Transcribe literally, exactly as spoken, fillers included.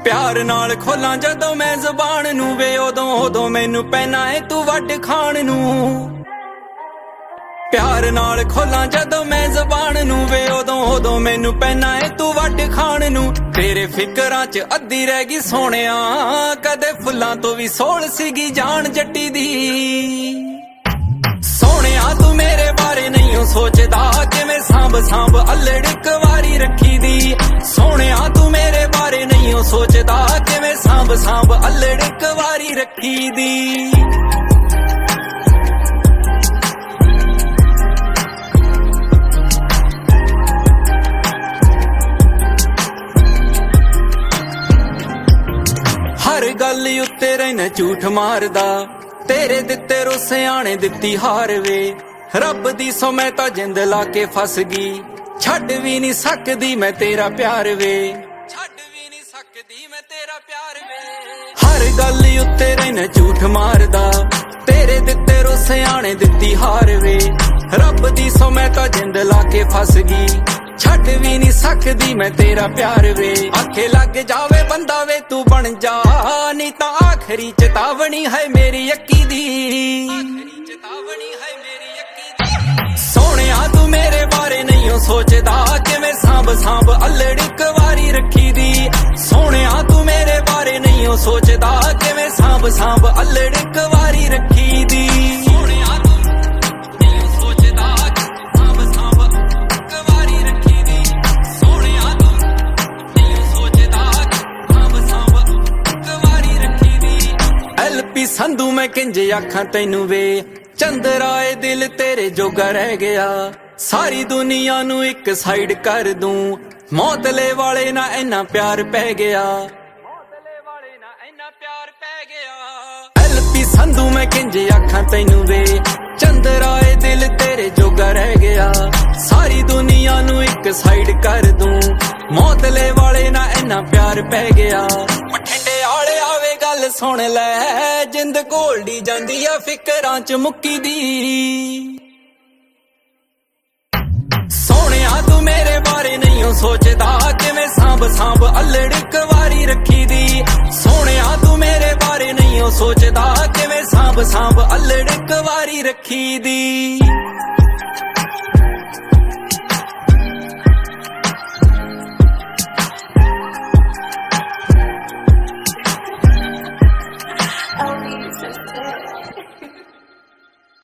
प्यार नाल खोलां जदों मैं ज़बान नूं वे उदों उदों मैनू पैना है तू वड खाण नूं। प्यार नाल खोलां जदों मैं ज़बान नूं वे उदों उदों मैनू पैना है तू वड खाण नूं। तेरे फिकरां च अद्धी रह गई सोहणिया कदे फुल्लां तो भी सोल सीगी जान जट्टी दी। सोहणिया तू मेरे बारे नहीं हो सोचदा किवें सांभ सांभ अल्लड़ इक वारी रखी दी। सोहणिया तू मेरे बारे नहीं हो सोचदा किवें सांभ सांभ अल्लड़ इक वारी रखी दी। हर गल उत्ते रहना झूठ मारदा तेरे दिते रोसे आने दिती हार वे। रब दी सो मैं तां जिंद ला के फस गई छड्ड भी नहीं सकदी मैं तेरा प्यार वे। छड्ड भी नहीं सकदी मैं तेरा प्यार वे। हर गल उत्ते रहना झूठ मारदा तेरे दिते रोसे आने दिती हार वे। रब दी सो मैं तां जिंद ला के फस गई छड्ड भी नहीं सकदी मैं तेरा प्यार वे। आखे लग जावे बंदा वे तू बन जा नहीं तां आखरी चेतावनी है मेरी अक्की दी। चेतावनी है मेरी अक्की दी। सोहणिया तू मेरे बारे नहीं हो सोचदा किवें सांभ सांभ अल्लड़ इक वारी रखी दी। सोहणिया तू मेरे बारे नहीं हो सोचदा किवें सांभ सांभ अल्लड़ इक वारी रखी दी। संधू मैं किंज आखां तैनू वे चंद्राए दिल तेरे जोगा रह गया। सारी दुनिया नू एक साइड कर दूं मौतले वाले ना इन्ना प्यार पै गया। मौतले वाले ना इन्ना प्यार पै गया। एलपी संधू मैं किंज आखां तैनू वे चंद्राए दिल तेरे जोगा रह गया। सारी दुनिया नू एक साइड कर दूं मौतले वाले ना इन्ना प्यार पै गया। ठंडे आले आवे गल सुन लै जिंद घोलदी जांदी आ फिकरां च मुक्की दी। सोहणिया तू मेरे बारे नहीं हो सोचदा किवें सांभ सांभ अल्लड़ इक वारी रखी दी। सोहणिया तू मेरे बारे नहीं हो सोचदा किवें सांभ सांभ अल्लड़ इक वारी रखी दी।